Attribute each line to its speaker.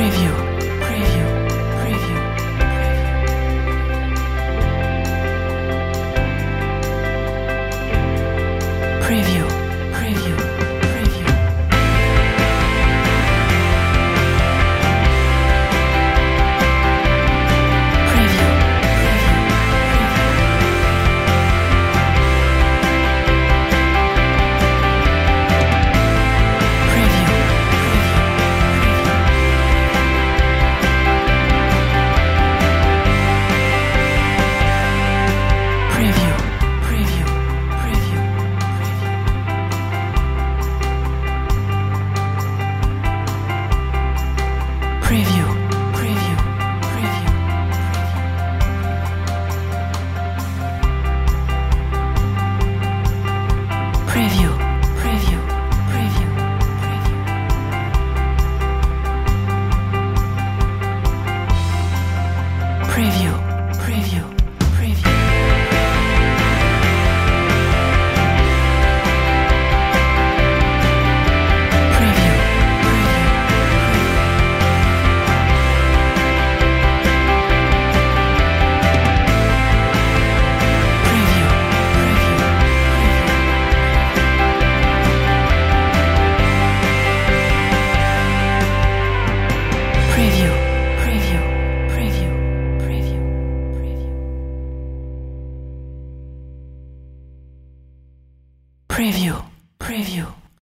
Speaker 1: Preview, preview, preview, preview, preview, preview, preview, preview, preview, preview, preview, preview, preview, preview, preview, preview, preview, preview, preview. Preview, preview, preview, preview, preview, preview, preview.